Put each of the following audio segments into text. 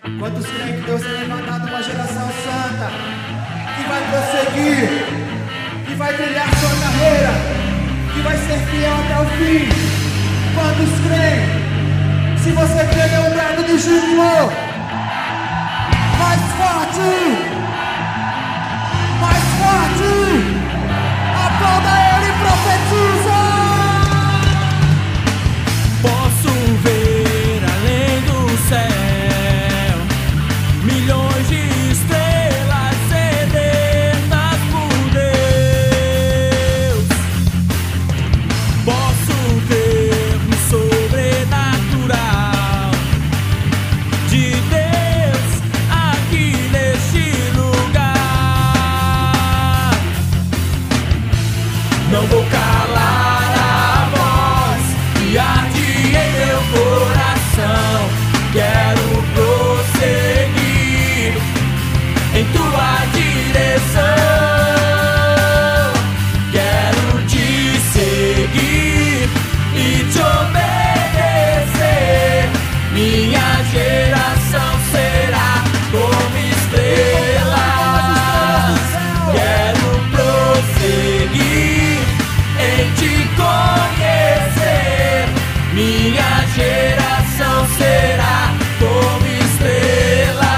Quantos creem que Deus tem levantado uma geração santa, que vai prosseguir, que vai trilhar sua carreira, que vai ser fiel até o fim? Quantos creem? Se você crê, dê um brado de júbilo. Mais forte! Mais forte! Aplauda ele e profetiza! Posso ver além do céu milhões de estrelas sedentas por Deus. Posso ver no sobrenatural de Deus aqui neste lugar. Não vou calar a voz que arde em meu coração. Quero prosseguir em tua direção. Quero te seguir e te obedecer. Minha geração será como estrelas. Quero prosseguir em te conhecer. Minha geração será como estrelas.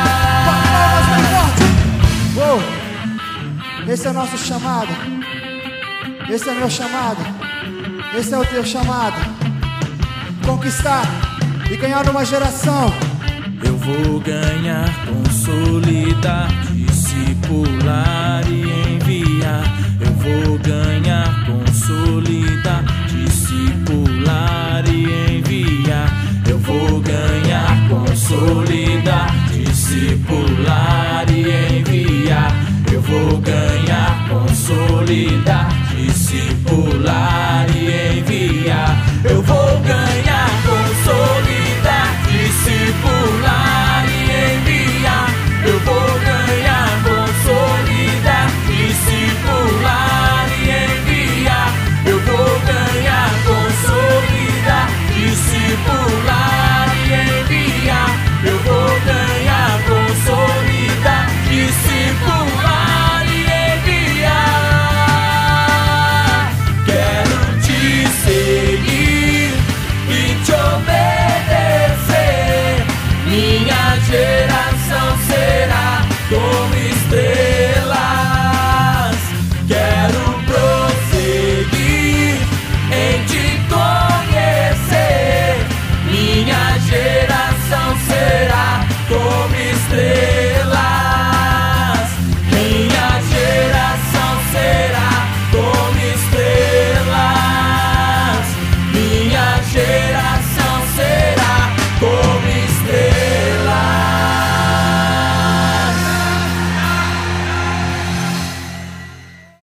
Esse é o nosso chamado. Esse é o meu chamado. Esse é o teu chamado. Conquistar e ganhar uma geração. Eu vou ganhar, consolidar, discipular e enviar. Eu vou ganhar, consolidar, discipular e enviar. Eu vou ganhar, consolidar, discipular e enviar. Eu vou ganhar, consolidar, discipular e enviar. Eu vou ganhar, consolidar, discipular e enviar. Eu vou ganhar, consolidar, discipular e enviar. Eu vou ganhar, consolidar, discipular e enviar. Eu vou ganhar, consolidar, discipular e enviar. Quero te seguir e te obedecer. Minha geração será como